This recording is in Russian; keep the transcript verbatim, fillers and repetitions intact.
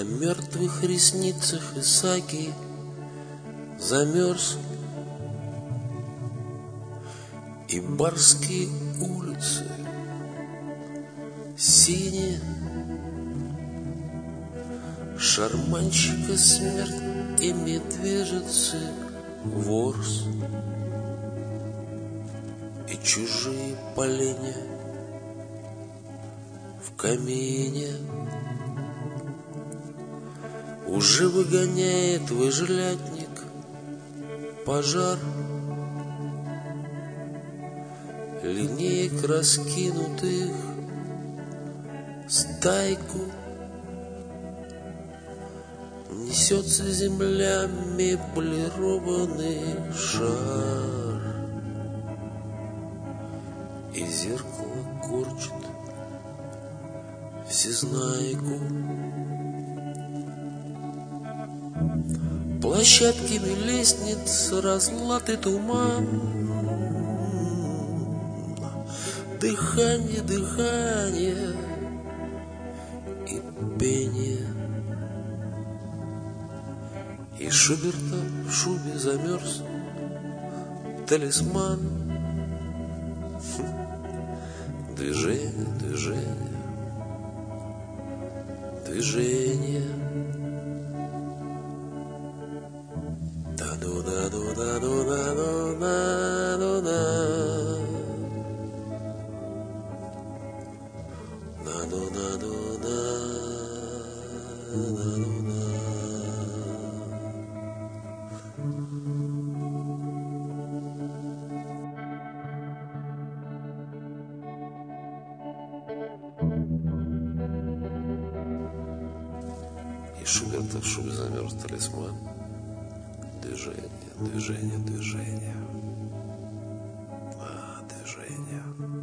На мертвых ресницах Исаакий замерз, и барские улицы синие, шарманщика смерть и медвежицы ворс, и чужие поленья в камине уже выгоняет выжлятник пожар. Линеек раскинутых стайку несется земля меблированный шар, и зеркало корчит всезнайку. Площадками лестниц разлатый туман, дыхание, дыхание и пение. И Шуберта в шубе замерз талисман. Движение, движение, движение. Да-ду-да-ду-да-ду-да-ду-да-ду-да. И Шуберта в шубе замерз талисман. Движение, движение, движение. А, движение.